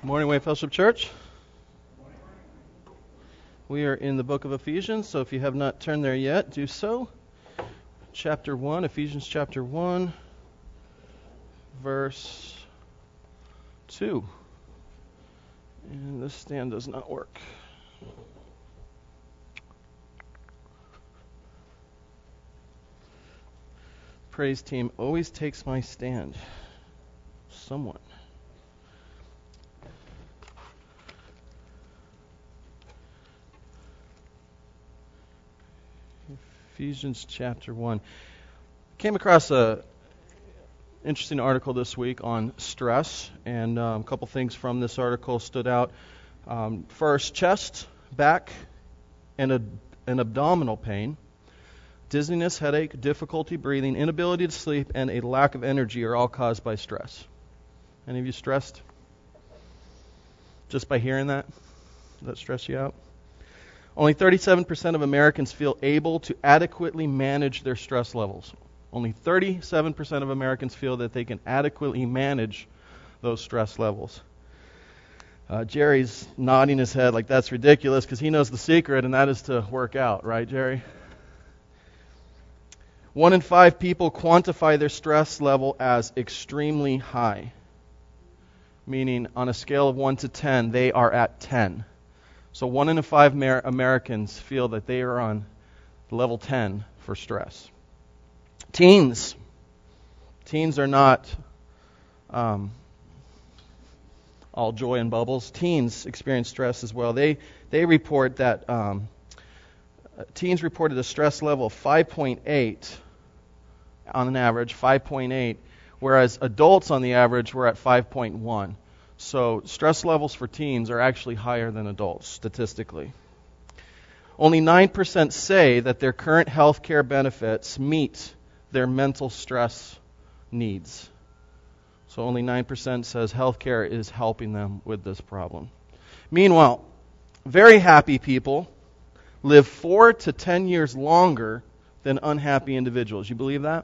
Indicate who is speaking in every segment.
Speaker 1: Morning, Way Fellowship Church. We are in the book of Ephesians, so if you have not turned there yet, do so. Chapter 1, Ephesians chapter 1, verse 2. And this stand does not work. Praise team always takes my stand. Someone. Ephesians chapter 1. Came across a interesting article this week on stress, and a couple things from this article stood out. First, chest, back, and an abdominal pain, dizziness, headache, difficulty breathing, inability to sleep, and a lack of energy are all caused by stress. Any of you stressed? Just by hearing that? Does that stress you out? Only 37% of Americans feel able to adequately manage their stress levels. Only 37% of Americans feel that they can adequately manage those stress levels. Jerry's nodding his head like that's ridiculous because he knows the secret, and that is to work out, right, Jerry? 1 in 5 people quantify their stress level as extremely high, meaning on a scale of 1 to 10, they are at 10. So 1 in 5 Americans feel that they are on level 10 for stress. Teens are not all joy and bubbles. Teens experience stress as well. They report that teens reported a stress level of 5.8 on an average, 5.8, whereas adults on the average were at 5.1. So stress levels for teens are actually higher than adults, statistically. Only 9% say that their current health care benefits meet their mental stress needs. So only 9% says health care is helping them with this problem. Meanwhile, very happy people live 4 to 10 years longer than unhappy individuals. You believe that?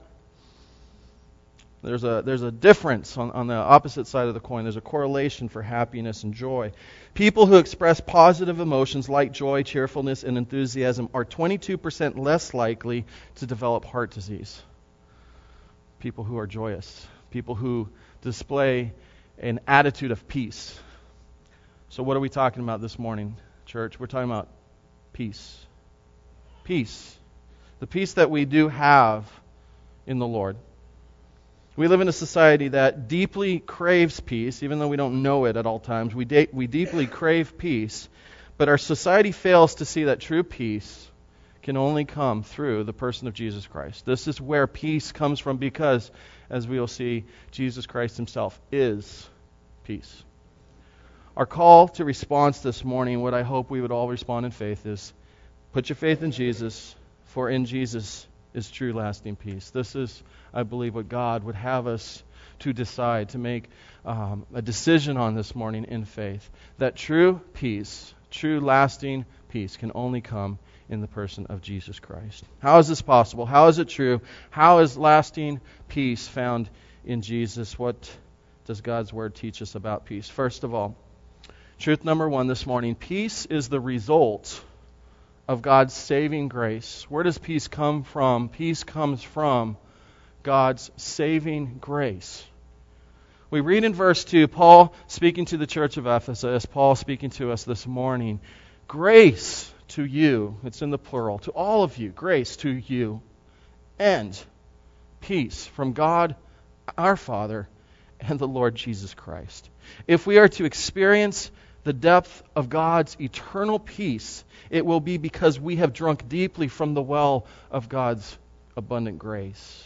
Speaker 1: There's a difference on the opposite side of the coin. There's a correlation for happiness and joy. People who express positive emotions like joy, cheerfulness, and enthusiasm are 22% less likely to develop heart disease. People who are joyous. People who display an attitude of peace. So what are we talking about this morning, church? We're talking about peace. Peace. The peace that we do have in the Lord. We live in a society that deeply craves peace, even though we don't know it at all times. We deeply crave peace, but our society fails to see that true peace can only come through the person of Jesus Christ. This is where peace comes from because, as we will see, Jesus Christ himself is peace. Our call to response this morning, what I hope we would all respond in faith, is put your faith in Jesus, for in Jesus is true lasting peace. This is, I believe, what God would have us to decide, to make a decision on this morning in faith. That true peace, true lasting peace can only come in the person of Jesus Christ. How is this possible? How is it true? How is lasting peace found in Jesus? What does God's Word teach us about peace? First of all, truth number 1 this morning, peace is the result of God's saving grace. Where does peace come from? Peace comes from God's saving grace. We read in verse 2, Paul speaking to the church of Ephesus, Paul speaking to us this morning, grace to you, it's in the plural, to all of you, grace to you, and peace from God our Father and the Lord Jesus Christ. If we are to experience the depth of God's eternal peace, it will be because we have drunk deeply from the well of God's abundant grace.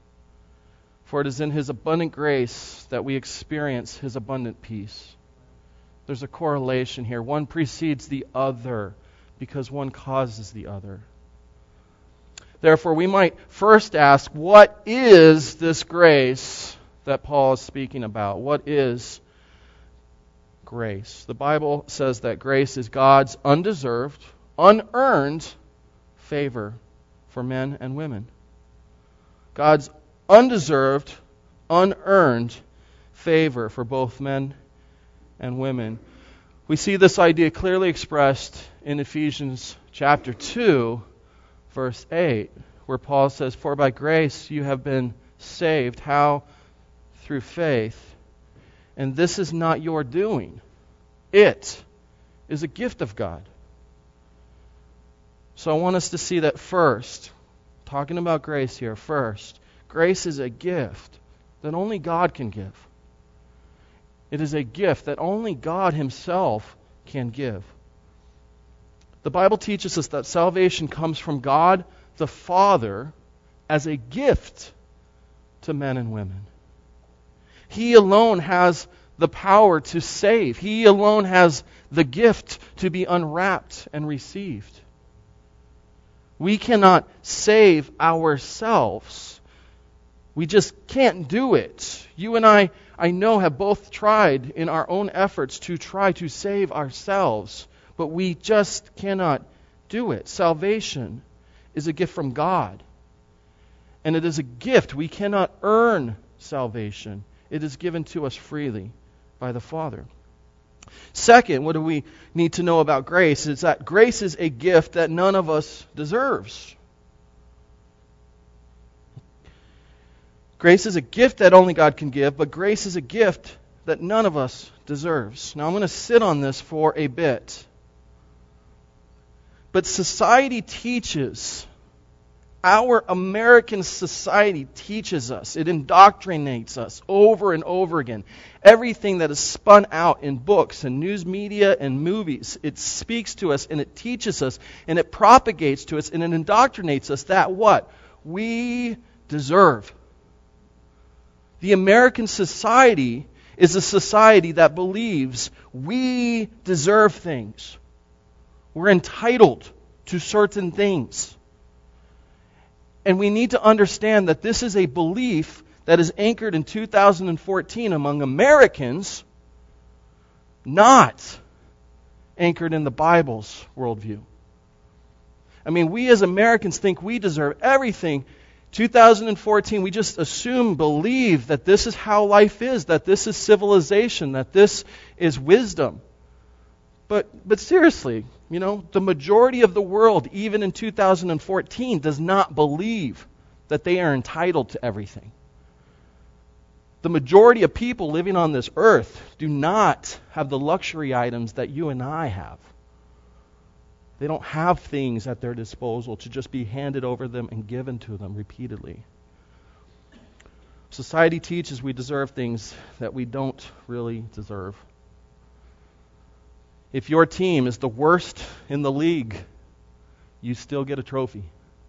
Speaker 1: For it is in His abundant grace that we experience His abundant peace. There's a correlation here. One precedes the other because one causes the other. Therefore, we might first ask, what is this grace that Paul is speaking about? What is grace? The Bible says that grace is God's undeserved, unearned favor for men and women. God's undeserved, unearned favor for both men and women. We see this idea clearly expressed in Ephesians chapter 2, verse 8, where Paul says, "For by grace you have been saved." How? Through faith. And this is not your doing. It is a gift of God. So I want us to see that first. Talking about grace here first. Grace is a gift that only God can give. It is a gift that only God Himself can give. The Bible teaches us that salvation comes from God the Father as a gift to men and women. He alone has the power to save. He alone has the gift to be unwrapped and received. We cannot save ourselves. We just can't do it. You and I know, have both tried in our own efforts to try to save ourselves, but we just cannot do it. Salvation is a gift from God. And it is a gift. We cannot earn salvation. It is given to us freely by the Father. Second, what do we need to know about grace? Is that grace is a gift that none of us deserves. Grace is a gift that only God can give, but grace is a gift that none of us deserves. Now I'm going to sit on this for a bit. But society teaches, our American society teaches us, it indoctrinates us over and over again. Everything that is spun out in books and news media and movies, it speaks to us and it teaches us and it propagates to us and it indoctrinates us that what? We deserve. The American society is a society that believes we deserve things. We're entitled to certain things. And we need to understand that this is a belief that is anchored in 2014 among Americans, not anchored in the Bible's worldview. I mean, we as Americans think we deserve everything. 2014, we just assume, believe that this is how life is, that this is civilization, that this is wisdom. But seriously, the majority of the world, even in 2014, does not believe that they are entitled to everything. The majority of people living on this earth do not have the luxury items that you and I have. They don't have things at their disposal to just be handed over them and given to them repeatedly. Society teaches we deserve things that we don't really deserve. If your team is the worst in the league, you still get a trophy.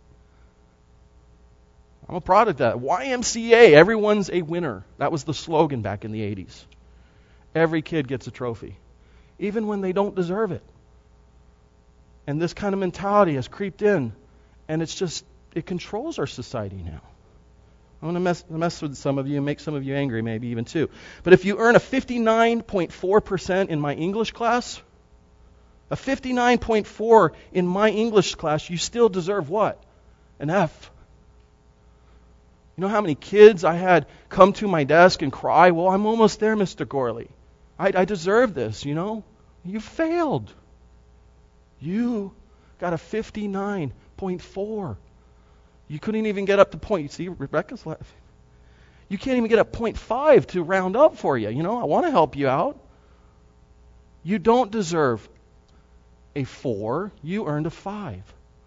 Speaker 1: I'm a product of that. YMCA, everyone's a winner. That was the slogan back in the 80s. Every kid gets a trophy, even when they don't deserve it. And this kind of mentality has creeped in, and it controls our society now. I'm going to mess with some of you and make some of you angry, maybe even too. But if you earn a 59.4% in my English class, a 59.4 in my English class, you still deserve what? An F. You know how many kids I had come to my desk and cry, "Well, I'm almost there, Mr. Gorley. I deserve this, You failed. You got a 59.4. You couldn't even get up to point. You see, Rebecca's laughing. You can't even get a 0.5 to round up for you. I want to help you out. You don't deserve a 4. You earned a 5.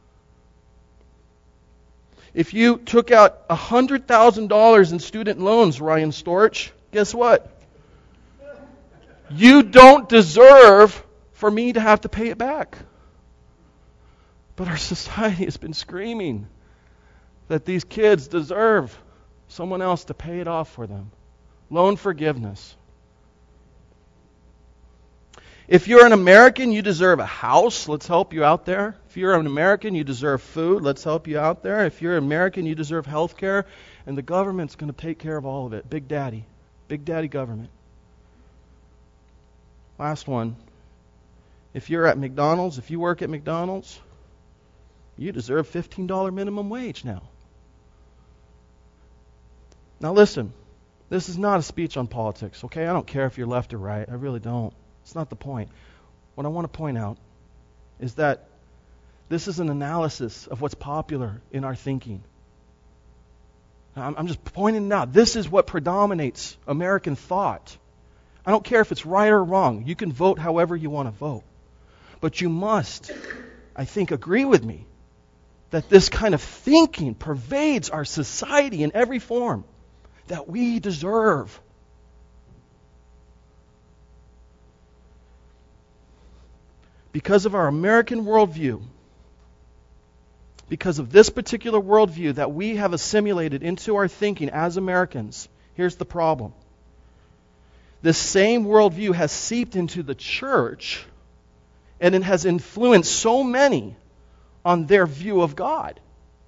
Speaker 1: If you took out $100,000 in student loans, Ryan Storch, guess what? You don't deserve for me to have to pay it back. But our society has been screaming that these kids deserve someone else to pay it off for them. Loan forgiveness. If you're an American, you deserve a house. Let's help you out there. If you're an American, you deserve food. Let's help you out there. If you're an American, you deserve health care. And the government's going to take care of all of it. Big Daddy. Big Daddy government. Last one. If you're at McDonald's, if you work at McDonald's, you deserve $15 minimum wage now. Now listen, This is not a speech on politics, okay? I don't care if you're left or right. I really don't. It's not the point. What I want to point out is that this is an analysis of what's popular in our thinking. I'm just pointing it out. This is what predominates American thought. I don't care if it's right or wrong. You can vote however you want to vote. But you must, I think, agree with me that this kind of thinking pervades our society in every form that we deserve. Because of our American worldview, because of this particular worldview that we have assimilated into our thinking as Americans, here's the problem. This same worldview has seeped into the church, and it has influenced so many on their view of God.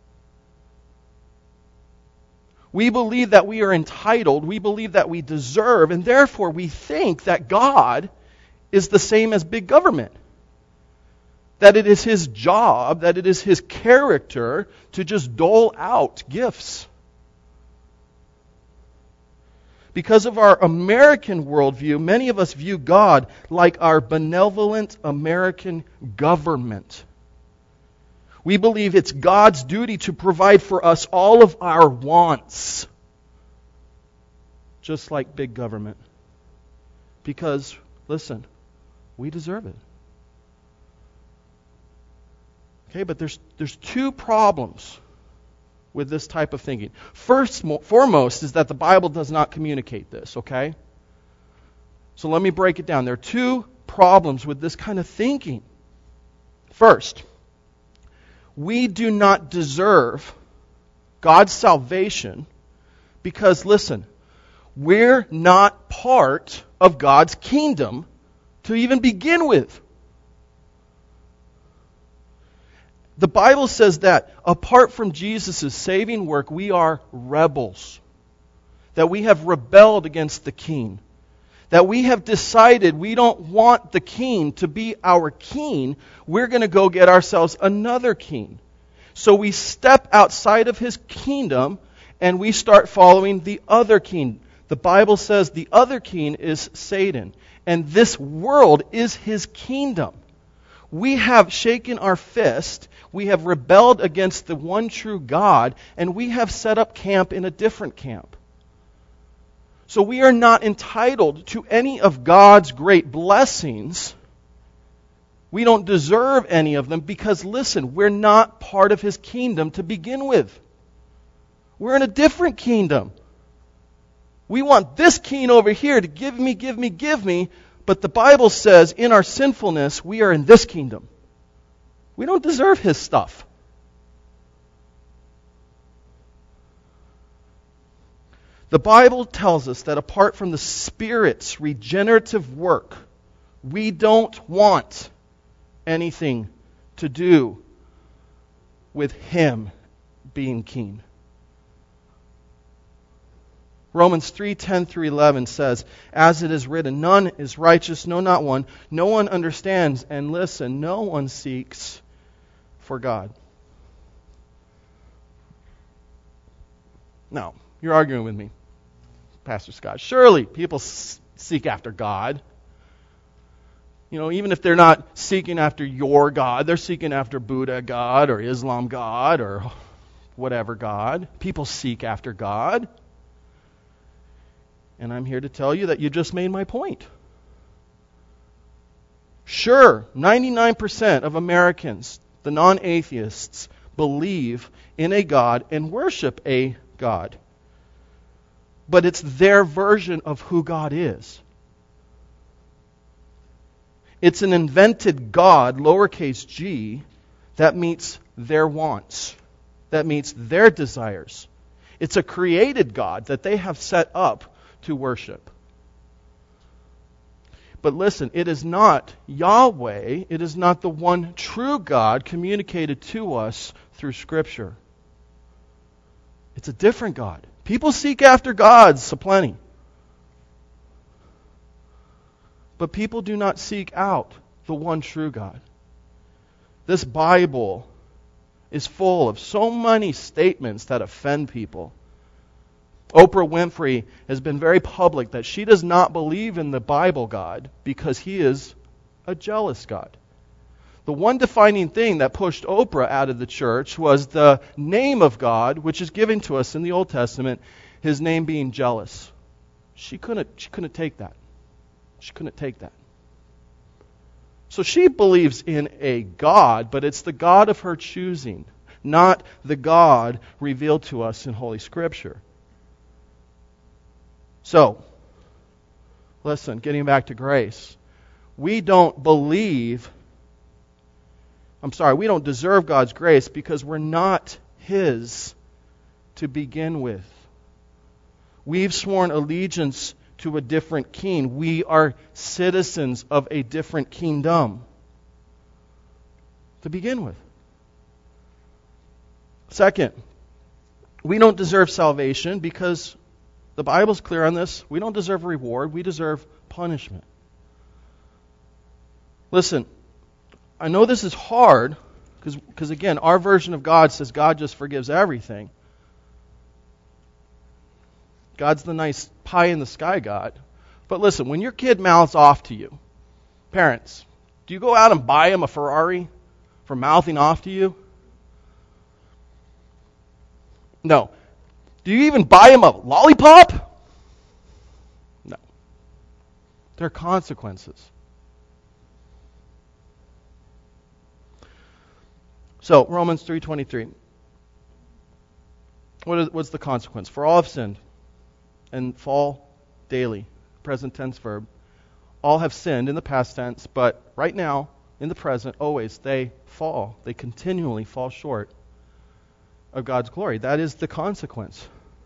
Speaker 1: We believe that we are entitled, we believe that we deserve, and therefore we think that God is the same as big government. That it is His job, that it is His character to just dole out gifts. Because of our American worldview, many of us view God like our benevolent American government. We believe it's God's duty to provide for us all of our wants. Just like big government. Because, listen, we deserve it. Okay, but there's two problems with this type of thinking. Foremost is that the Bible does not communicate this, okay? So let me break it down. There are two problems with this kind of thinking. First, we do not deserve God's salvation because, listen, we're not part of God's kingdom to even begin with. The Bible says that apart from Jesus' saving work, we are rebels. That we have rebelled against the King. That we have decided we don't want the King to be our King. We're going to go get ourselves another king. So we step outside of His kingdom and we start following the other king. The Bible says the other king is Satan. And this world is his kingdom. We have shaken our fist. We have rebelled against the one true God. And we have set up camp in a different camp. So we are not entitled to any of God's great blessings. We don't deserve any of them because, listen, we're not part of His kingdom to begin with. We're in a different kingdom. We want this king over here to give me, but the Bible says in our sinfulness, we are in this kingdom. We don't deserve His stuff. The Bible tells us that apart from the Spirit's regenerative work, we don't want anything to do with Him being king. Romans 3:10 through 11 says, as it is written, none is righteous, no, not one. No one understands, and listen, no one seeks for God. Now, you're arguing with me, Pastor Scott. Surely people seek after God. You know, even if they're not seeking after your God, they're seeking after Buddha God or Islam God or whatever God. People seek after God. And I'm here to tell you that you just made my point. Sure, 99% of Americans, the non-atheists, believe in a God and worship a God. But it's their version of who God is. It's an invented God, lowercase g, that meets their wants, that meets their desires. It's a created God that they have set up to worship. But listen, it is not Yahweh, it is not the one true God communicated to us through Scripture. It's a different God. People seek after gods aplenty. But people do not seek out the one true God. This Bible is full of so many statements that offend people. Oprah Winfrey has been very public that she does not believe in the Bible God because he is a jealous God. The one defining thing that pushed Oprah out of the church was the name of God, which is given to us in the Old Testament, his name being jealous. She couldn't take that. She couldn't take that. So she believes in a God, but it's the God of her choosing, not the God revealed to us in Holy Scripture. So, listen, getting back to grace. We don't deserve God's grace because we're not his to begin with. We've sworn allegiance to a different king. We are citizens of a different kingdom to begin with. Second, we don't deserve salvation because the Bible's clear on this. We don't deserve reward. We deserve punishment. Listen, I know this is hard because again, our version of God says God just forgives everything. God's the nice pie in the sky God. But listen, when your kid mouths off to you, parents, do you go out and buy him a Ferrari for mouthing off to you? No. Do you even buy him a lollipop? No. There are consequences. So, Romans 3:23. What's the consequence? For all have sinned and fall daily. Present tense verb. All have sinned in the past tense, but right now, in the present, always, they fall. They continually fall short of God's glory. That is the consequence.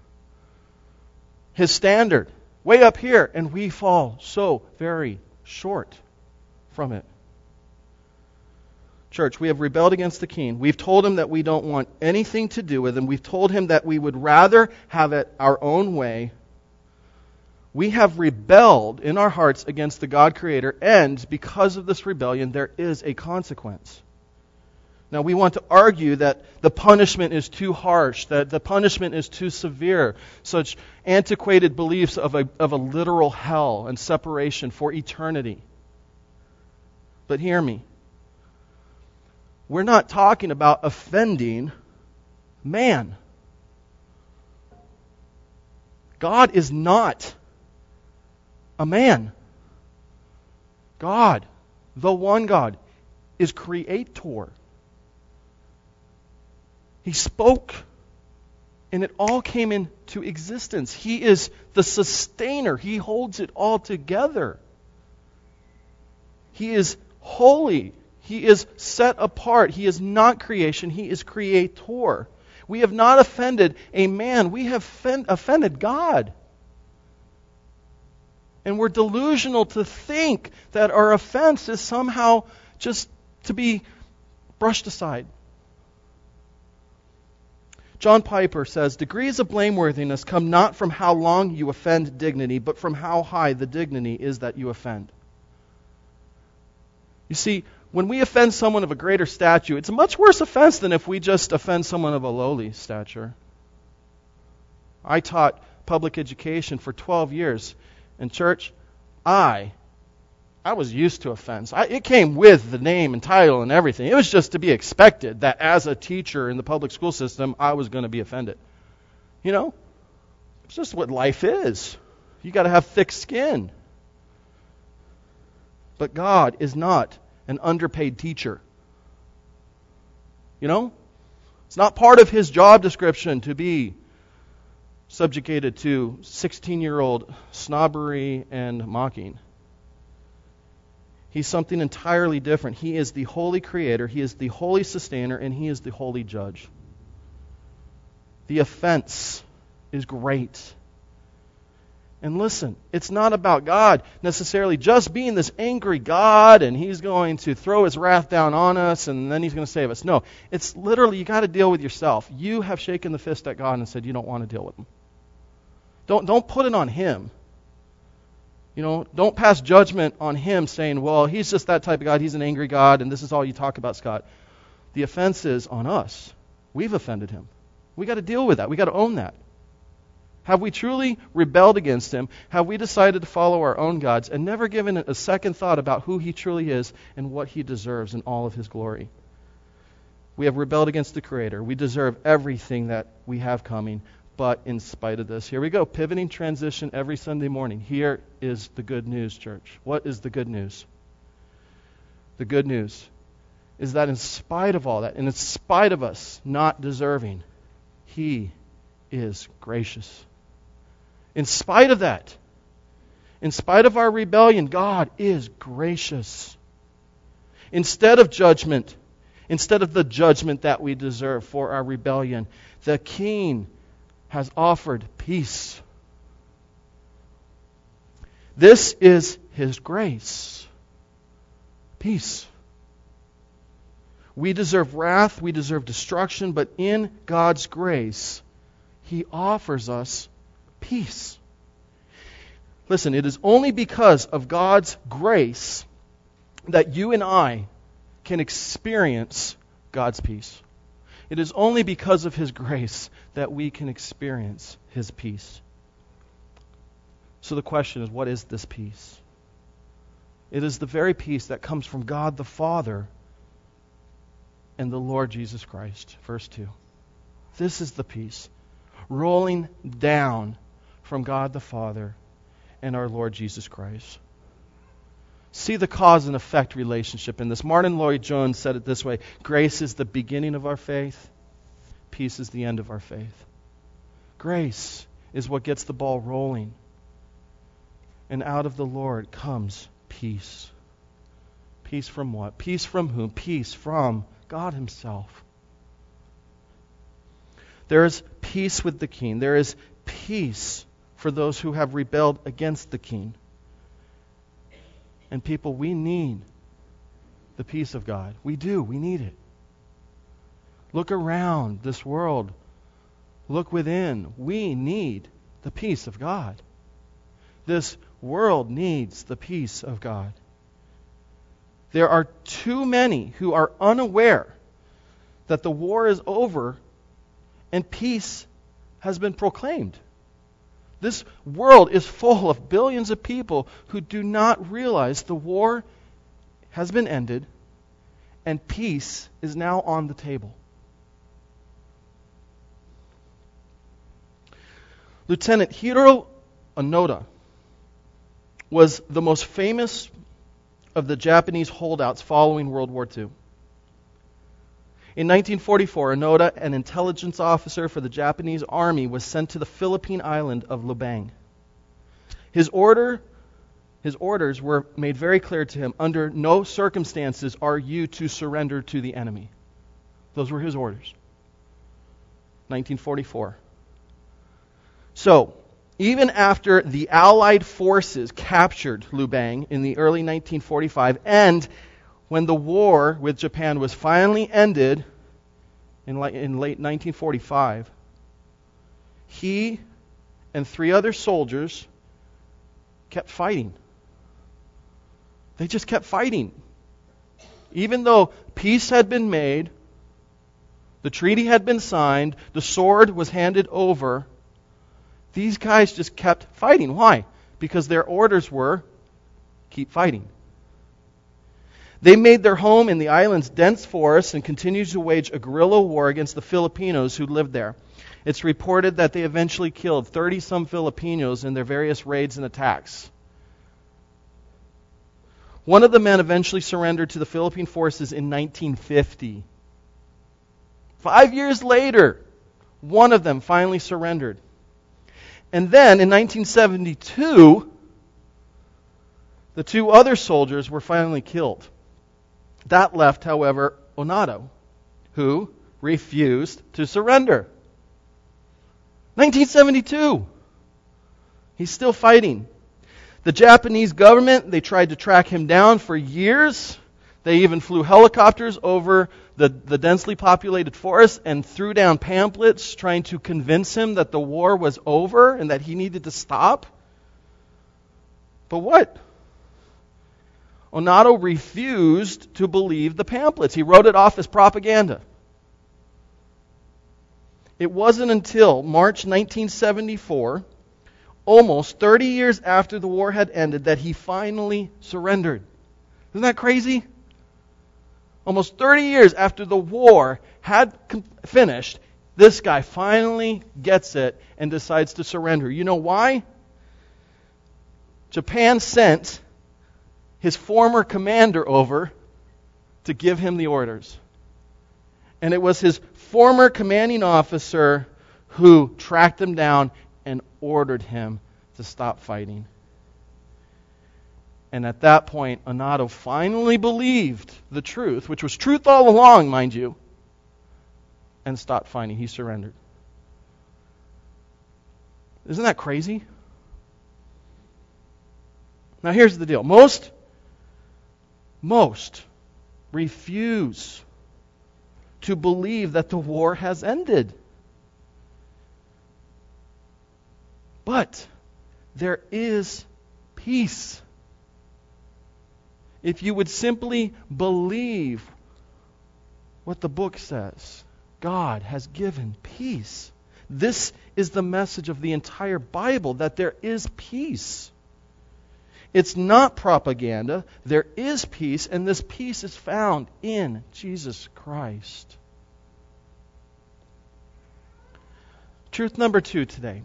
Speaker 1: His standard, way up here, and we fall so very short from it. Church, we have rebelled against the King. We've told him that we don't want anything to do with him. We've told him that we would rather have it our own way. We have rebelled in our hearts against the God Creator, and because of this rebellion, there is a consequence. Now, we want to argue that the punishment is too harsh, that the punishment is too severe, such antiquated beliefs of a literal hell and separation for eternity. But hear me. We're not talking about offending man. God is not a man. God, the one God, is creator. He spoke, and it all came into existence. He is the sustainer. He holds it all together. He is holy. He is set apart. He is not creation. He is creator. We have not offended a man. We have offended God. And we're delusional to think that our offense is somehow just to be brushed aside. John Piper says, degrees of blameworthiness come not from how long you offend dignity, but from how high the dignity is that you offend. You see, when we offend someone of a greater stature, it's a much worse offense than if we just offend someone of a lowly stature. I taught public education for 12 years. In church, I was used to offense. It came with the name and title and everything. It was just to be expected that as a teacher in the public school system, I was going to be offended. You know, it's just what life is. You got to have thick skin. But God is not an underpaid teacher. You know, it's not part of his job description to be subjugated to 16-year-old snobbery and mocking. He's something entirely different. He is the holy creator, he is the holy sustainer, and he is the holy judge. The offense is great. And listen, it's not about God necessarily just being this angry God and he's going to throw his wrath down on us and then he's going to save us. No, it's literally you got to deal with yourself. You have shaken the fist at God and said you don't want to deal with him. Don't put it on him. You know, don't pass judgment on him saying, well, he's just that type of God. He's an angry God, and this is all you talk about, Scott. The offense is on us. We've offended him. We got to deal with that. We got to own that. Have we truly rebelled against Him? Have we decided to follow our own gods and never given it a second thought about who He truly is and what He deserves in all of His glory? We have rebelled against the Creator. We deserve everything that we have coming, but in spite of this, here we go, pivoting transition every Sunday morning. Here is the good news, church. What is the good news? The good news is that in spite of all that, and in spite of us not deserving, He is gracious. In spite of that, in spite of our rebellion, God is gracious. Instead of judgment, instead of the judgment that we deserve for our rebellion, the King has offered peace. This is His grace. Peace. We deserve wrath, we deserve destruction, but in God's grace, He offers us peace. Listen, it is only because of God's grace that you and I can experience God's peace. It is only because of His grace that we can experience His peace. So the question is, what is this peace? It is the very peace that comes from God the Father and the Lord Jesus Christ. Verse 2. This is the peace rolling down from God the Father and our Lord Jesus Christ. See the cause and effect relationship in this. Martin Lloyd-Jones said it this way: grace is the beginning of our faith. Peace is the end of our faith. Grace is what gets the ball rolling. And out of the Lord comes peace. Peace from what? Peace from whom? Peace from God Himself. There is peace with the King. There is peace for those who have rebelled against the King. And people, we need the peace of God. We do. We need it. Look around this world. Look within. We need the peace of God. This world needs the peace of God. There are too many who are unaware that the war is over and peace has been proclaimed. This world is full of billions of people who do not realize the war has been ended and peace is now on the table. Lieutenant Hiro Onoda was the most famous of the Japanese holdouts following World War II. In 1944, Onoda, an intelligence officer for the Japanese Army, was sent to the Philippine island of Lubang. His orders were made very clear to him: under no circumstances are you to surrender to the enemy. Those were his orders. 1944. So, even after the Allied forces captured Lubang in the early 1945, and when the war with Japan was finally ended in late 1945, he and 3 other soldiers kept fighting. They just kept fighting. Even though peace had been made, the treaty had been signed, the sword was handed over, these guys just kept fighting. Why? Because their orders were, keep fighting. They made their home in the island's dense forests and continued to wage a guerrilla war against the Filipinos who lived there. It's reported that they eventually killed 30-some Filipinos in their various raids and attacks. One of the men eventually surrendered to the Philippine forces in 1950. 5 years later, one of them finally surrendered. And then, in 1972, the 2 other soldiers were finally killed. That left, however, Onoda, who refused to surrender. 1972. He's still fighting. The Japanese government, they tried to track him down for years. They even flew helicopters over the densely populated forest and threw down pamphlets trying to convince him that the war was over and that he needed to stop. But what? Onoda refused to believe the pamphlets. He wrote it off as propaganda. It wasn't until March 1974, almost 30 years after the war had ended, that he finally surrendered. Isn't that crazy? Almost 30 years after the war had finished, this guy finally gets it and decides to surrender. You know why? Japan sent his former commander over to give him the orders. And it was his former commanding officer who tracked him down and ordered him to stop fighting. And at that point, Anato finally believed the truth, which was truth all along, mind you, and stopped fighting. He surrendered. Isn't that crazy? Now here's the deal. Most refuse to believe that the war has ended. But there is peace. If you would simply believe what the book says, God has given peace. This is the message of the entire Bible, that there is peace. It's not propaganda. There is peace, and this peace is found in Jesus Christ. Truth number 2 today.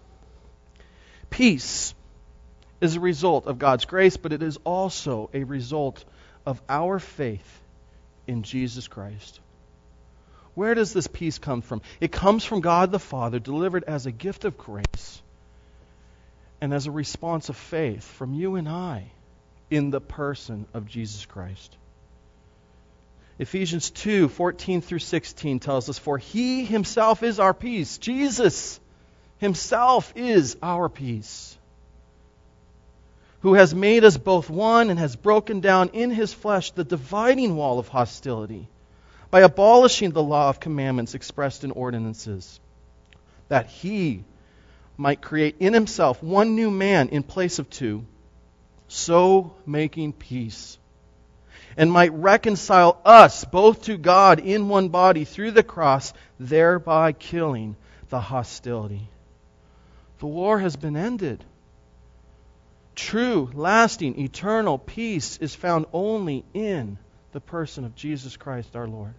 Speaker 1: Peace is a result of God's grace, but it is also a result of our faith in Jesus Christ. Where does this peace come from? It comes from God the Father, delivered as a gift of grace and as a response of faith from you and I in the person of Jesus Christ. Ephesians 2:14 through 16 tells us, "For He Himself is our peace." Jesus Himself is our peace, who has made us both one and has broken down in His flesh the dividing wall of hostility by abolishing the law of commandments expressed in ordinances, that He might create in Himself one new man in place of two, so making peace, and might reconcile us both to God in one body through the cross, thereby killing the hostility. The war has been ended. True, lasting, eternal peace is found only in the person of Jesus Christ our Lord.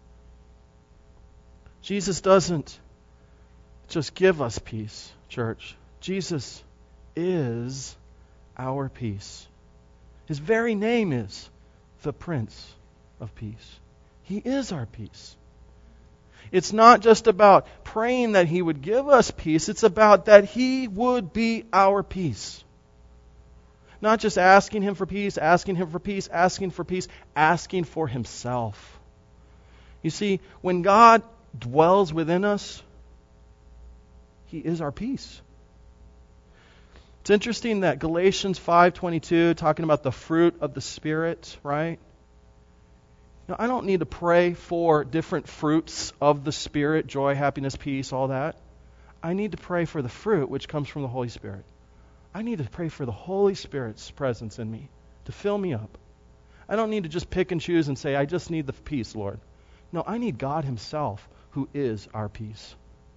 Speaker 1: Jesus doesn't just give us peace, church. Jesus is our peace. His very name is the Prince of Peace. He is our peace. It's not just about praying that He would give us peace. It's about that He would be our peace. Not just asking Him for peace, asking Him for peace, asking for peace, asking for Himself. You see, when God dwells within us, He is our peace. It's interesting that Galatians 5:22, talking about the fruit of the Spirit, right? Now, I don't need to pray for different fruits of the Spirit, joy, happiness, peace, all that. I need to pray for the fruit which comes from the Holy Spirit. I need to pray for the Holy Spirit's presence in me to fill me up. I don't need to just pick and choose and say, I just need the peace, Lord. No, I need God Himself, who is our peace.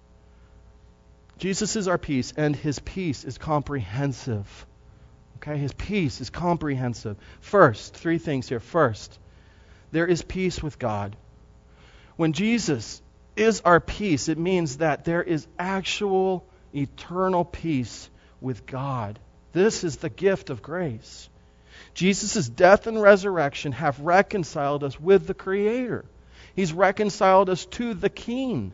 Speaker 1: Jesus is our peace, and His peace is comprehensive. Okay, His peace is comprehensive. First, 3 things here. First, there is peace with God. When Jesus is our peace, it means that there is actual eternal peace with God. This is the gift of grace. Jesus' death and resurrection have reconciled us with the Creator. He's reconciled us to the King.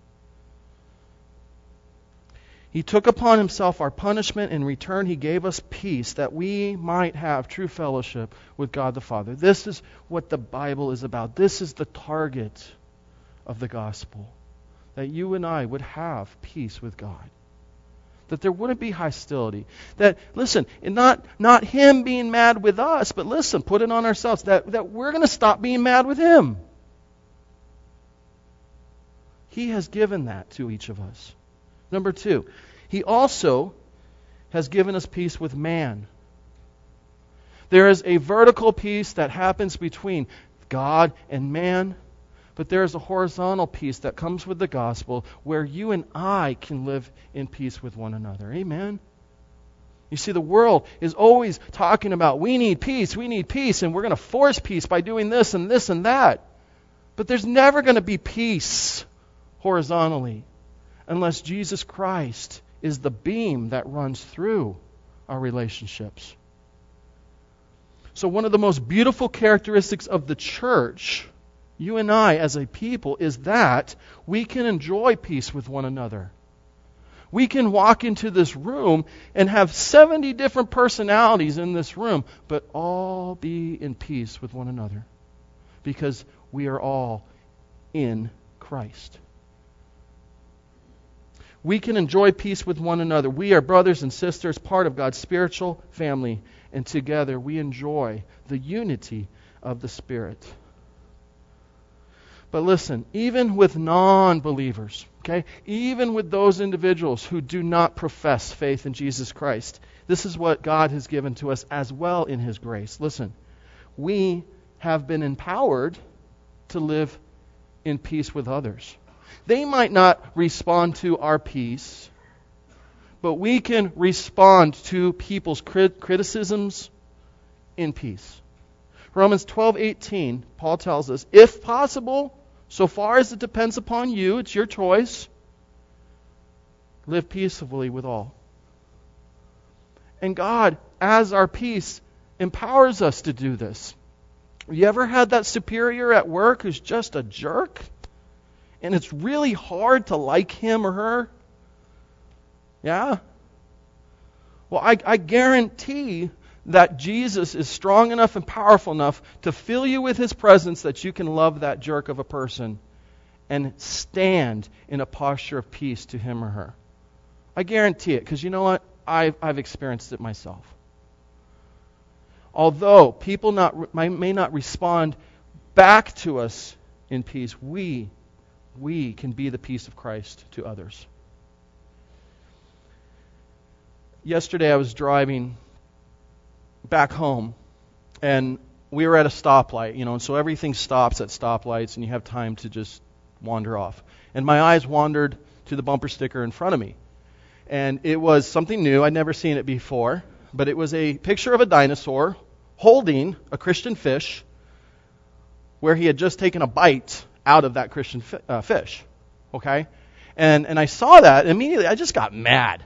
Speaker 1: He took upon Himself our punishment. In return, He gave us peace that we might have true fellowship with God the Father. This is what the Bible is about. This is the target of the gospel. That you and I would have peace with God. That there wouldn't be hostility. That, listen, not Him being mad with us, but listen, put it on ourselves. That we're going to stop being mad with Him. He has given that to each of us. Number 2, He also has given us peace with man. There is a vertical peace that happens between God and man, But there is a horizontal peace that comes with the gospel where you and I can live in peace with one another. Amen? You see, the world is always talking about we need peace, and we're going to force peace by doing this and this and that. But there's never going to be peace horizontally unless Jesus Christ is the beam that runs through our relationships. So one of the most beautiful characteristics of the church, you and I as a people, is that we can enjoy peace with one another. We can walk into this room and have 70 different personalities in this room, but all be in peace with one another because we are all in Christ. We can enjoy peace with one another. We are brothers and sisters, part of God's spiritual family, and together we enjoy the unity of the Spirit. But listen, even with non-believers, okay, even with those individuals who do not profess faith in Jesus Christ, this is what God has given to us as well in His grace. Listen, we have been empowered to live in peace with others. They might not respond to our peace, but we can respond to people's criticisms in peace. Romans 12:18, Paul tells us, if possible, so far as it depends upon you, it's your choice, live peaceably with all. And God, as our peace, empowers us to do this. You ever had that superior at work who's just a jerk? And it's really hard to like him or her? Yeah? Well, I guarantee that Jesus is strong enough and powerful enough to fill you with His presence that you can love that jerk of a person and stand in a posture of peace to him or her. I guarantee it, because you know what? I've experienced it myself. Although people may not respond back to us in peace, we can be the peace of Christ to others. Yesterday I was driving back home, and we were at a stoplight, and so everything stops at stoplights, and you have time to just wander off. And my eyes wandered to the bumper sticker in front of me. And it was something new. I'd never seen it before, but it was a picture of a dinosaur holding a Christian fish where he had just taken a bite out of that Christian fish. Okay? And I saw that, and immediately I just got mad.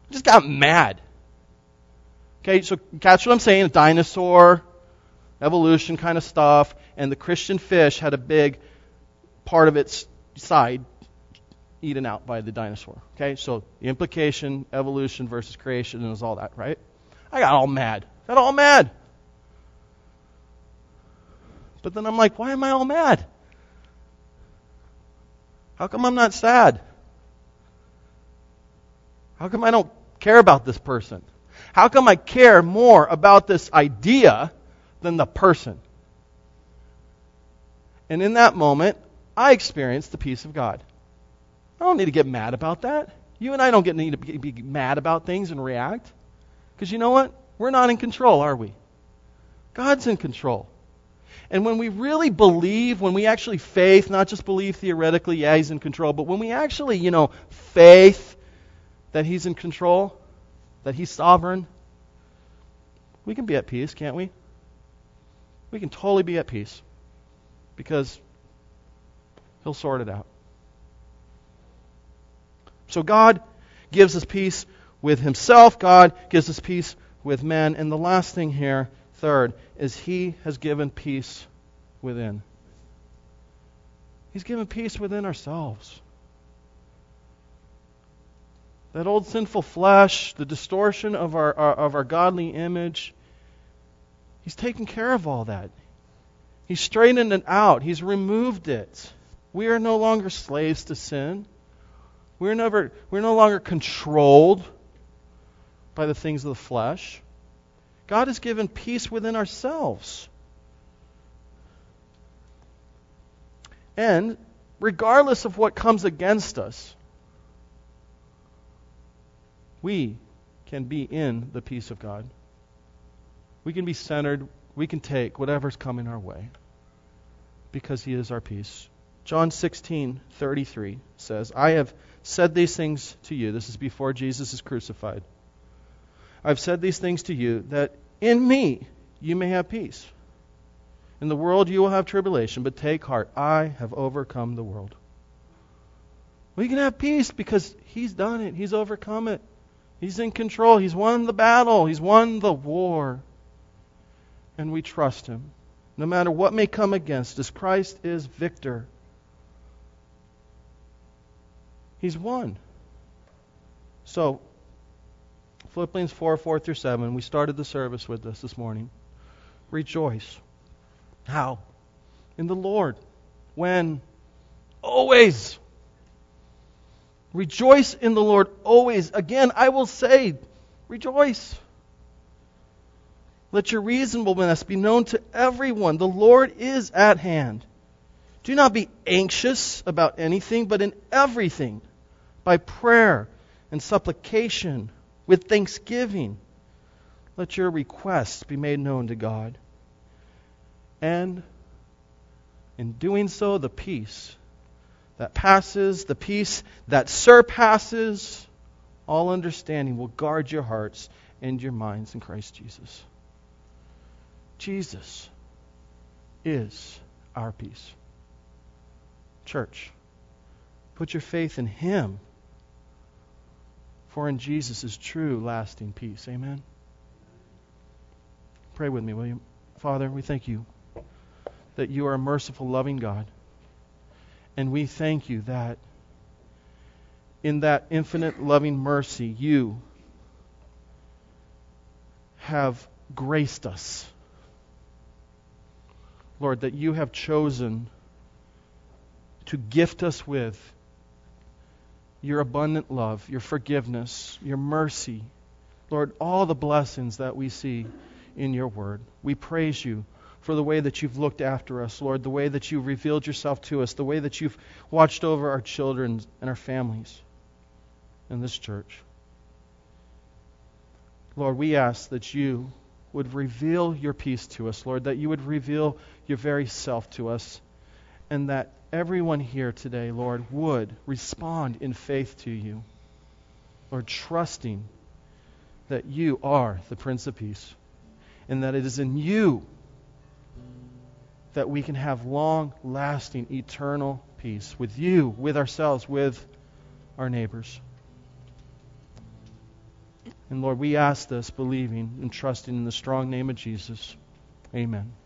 Speaker 1: Okay, so catch what I'm saying, a dinosaur, evolution kind of stuff, and the Christian fish had a big part of its side eaten out by the dinosaur. Okay, so the implication, evolution versus creation, is all that, right? I got all mad. But then I'm like, why am I all mad? How come I'm not sad? How come I don't care about this person? How come I care more about this idea than the person? And in that moment, I experienced the peace of God. I don't need to get mad about that. You and I don't need to be mad about things and react. Because you know what? We're not in control, are we? God's in control. And when we really believe, when we actually faith, not just believe theoretically, yeah, He's in control, but when we actually, faith that He's in control, that He's sovereign, we can be at peace, can't we? We can totally be at peace because He'll sort it out. So God gives us peace with Himself. God gives us peace with men. And the last thing here, third, is He has given peace within. He's given peace within ourselves. That old sinful flesh, the distortion of our godly image, He's taken care of all that. He's straightened it out. He's removed it. We are no longer slaves to sin. We're no longer controlled by the things of the flesh. God has given peace within ourselves. And regardless of what comes against us, we can be in the peace of God. We can be centered. We can take whatever's coming our way because He is our peace. John 16:33 says, I have said these things to you. This is before Jesus is crucified. I've said these things to you that in me you may have peace. In the world you will have tribulation, but take heart. I have overcome the world. We can have peace because He's done it. He's overcome it. He's in control. He's won the battle. He's won the war. And we trust Him. No matter what may come against us, Christ is victor. He's won. So, Philippians 4:4-7, we started the service with this morning. Rejoice. How? In the Lord. When? Always. Rejoice in the Lord always. Again, I will say, rejoice. Let your reasonableness be known to everyone. The Lord is at hand. Do not be anxious about anything, but in everything, by prayer and supplication, with thanksgiving, let your requests be made known to God. And in doing so, the peace that passes, the peace that surpasses all understanding will guard your hearts and your minds in Christ Jesus. Jesus is our peace. Church, put your faith in Him, for in Jesus is true, lasting peace. Amen? Pray with me, will you? Father, we thank You that You are a merciful, loving God. And we thank You that in that infinite, loving mercy, You have graced us. Lord, that You have chosen to gift us with Your abundant love, Your forgiveness, Your mercy. Lord, all the blessings that we see in Your Word. We praise You for the way that You've looked after us, Lord, the way that You've revealed Yourself to us, the way that You've watched over our children and our families in this church. Lord, we ask that You would reveal Your peace to us, Lord, that You would reveal Your very self to us, and that everyone here today, Lord, would respond in faith to You, Lord, trusting that You are the Prince of Peace, and that it is in You that we can have long-lasting, eternal peace with You, with ourselves, with our neighbors. And Lord, we ask this believing and trusting in the strong name of Jesus. Amen.